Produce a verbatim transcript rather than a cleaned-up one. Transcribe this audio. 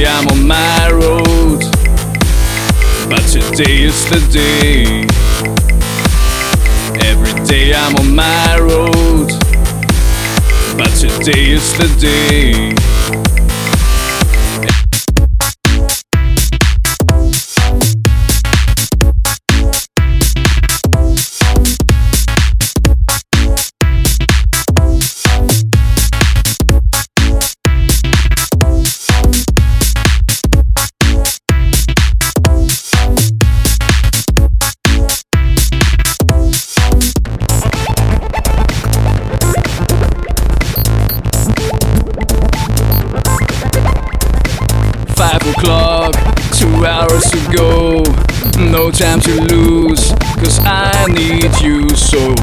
day I'm on my road, but today is the day. Every day I'm on my road, but today is the day. Five o'clock, two hours to go. No time to lose, cause I need you so.